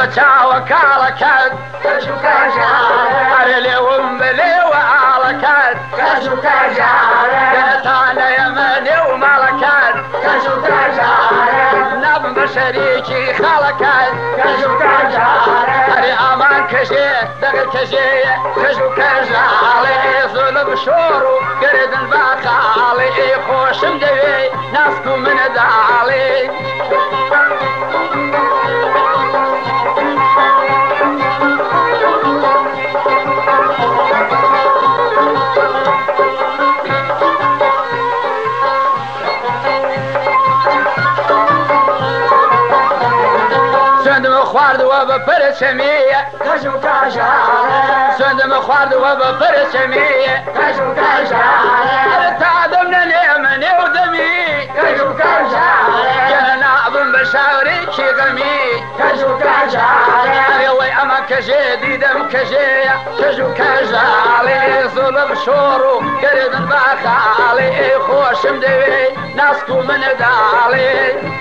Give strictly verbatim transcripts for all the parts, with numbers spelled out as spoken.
بچاوە کاڵەکەت کەش و کاژارە هەرە لێوم بلێوە ئاڵەکەت کەش و کاژارە گەنەتانە ئێمە نێو ماڵەکەت کەش و کاژارە نابم بە شەریکی خاڵەکەت کەش و کاژارە هەرێ ئامان کەژێ دەگەر کەژەیە کەژ و کەژاڵێ زۆلە بشۆڕ و گەردن با خاڵێ ئێ خۆشم دەوێ ناسک و منەداڵێ سندم خواردوە بە پەرچەمیە کەش و کاژارە سندم خواردوە بە پەرچەمیە کەش و کاژارە تا دەم نەنێمە نێو دەمی کەش و کاژارە گەنە نابم بە شاورێکی غەمی کەش و کاژارە ئێوەی ئەمە کەژێ دیدەم کەژەیە کەژ و کەژاڵێ زۆڵە بشۆڕ و گەردن با خاڵێ ئێ خۆشم دەوێ ناسک و منەداڵێ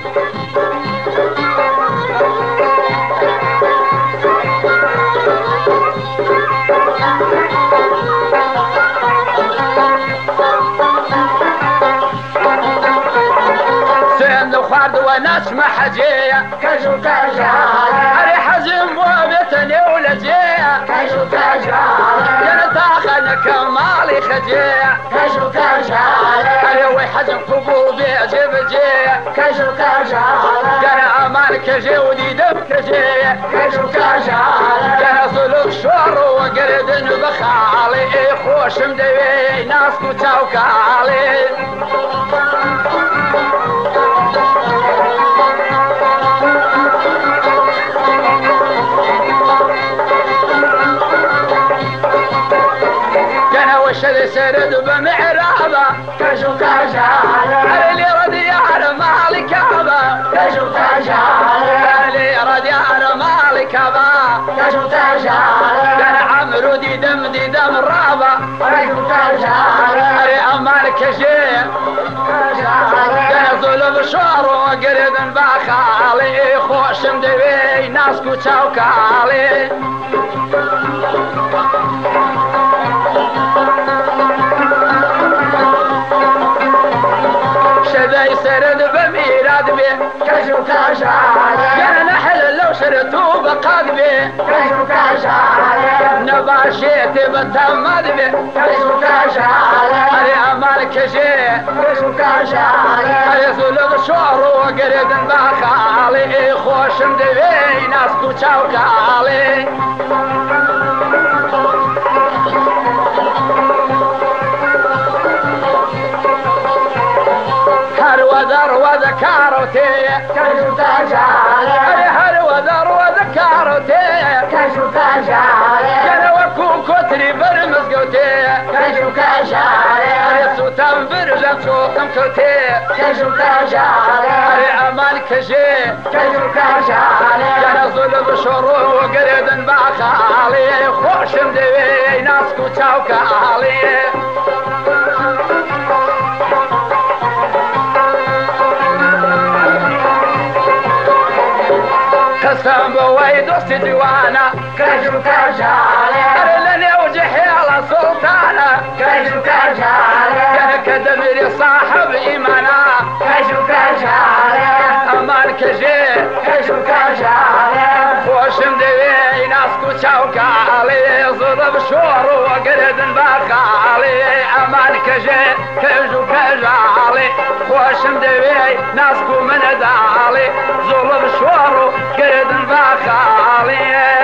خواردوە ناچمە حەجەیە کەش و کاژارە هەرێ حەزم بۆ بێتە نێو لە جێیە کەش و کاژارە گەنە تاخەنەکە ماڵی خەجەیە کەش و کاژارە هەرێ وەی حەزم قوبوڵ بێ جێبەجێیە کەش و کاژارە گەنە ئامان کەژێ و دیدەم کەژەیە کەش و کاژارە گەنە زولف شۆڕەوە گەردن بە خاڵێ ئێ خۆشم دەوێ ناسک و چاوکاڵێ شەدە سەرد بە معرابە کەش و کاژارە هەرە لێرە دیارە ماڵی کابە کەش و کاژارە هەرە لێرە دیارە ماڵی کابە کەش و کاژارە گەنە عەمر و دیدەم دیدەم ڕابە کەش و کاژارە هەرێ ئەمان کەژێ کاژارە گەنە زۆلە بشۆڕەوە گەردن با خاڵێ خۆشم دەوێ ناسک و چاوکاڵێ شەدەی سەرد بە میراد بێ کەش و کاژارە گەنە نەحل لەو شرت و بەقاد بێ کەش و کاژارە نەباشێتێ بە تەمەد بێ کەش و کاژارە هەرێ ئەمان کەژێ کەش و کاژارە هەرێ زۆلە بشۆڕەوە گەردن با خاڵێ ئێ خۆشم دەوێ ناسک و چاوکاڵێ هەروەدە ڕوەدە کارۆتەیە کەش و کاژارە هەرێ هەروەدە ڕوەدە کارۆتەیە کەش و کاژارە گەنە وەکو کۆتری بەر مزگەوتەیە کەش و کاژارە هەرێ سوتەم بر لەم چۆقم کەوتەیە کەش و کاژارە هەرێ ئەمان کەژێ کەش و کاژارە گەنە زۆلە بشۆڕەوە گەردن با خاڵێ خۆشم دەوێ ناسک و چاوکاڵێ قسم بەوەی دۆستی جوانە کەش و کاژارە هەرێ لە نێو جەهێڵە سوڵتانە کەش و کاژارە گەنە کە دەمیری ساحب ئیمانە کەش و کاژارە ئەمان کەژێ کەش و کاژارە خۆشم دەوێ ناسک و چاوکاڵێ زۆڵە بشۆڕەوە گەردن با خاڵێ ئەمان کەژێ کەژ و کەژاڵێ خۆشم دەوێ ناسک و منەداڵێ زۆڵە بشۆڕ و گەردن با خاڵێ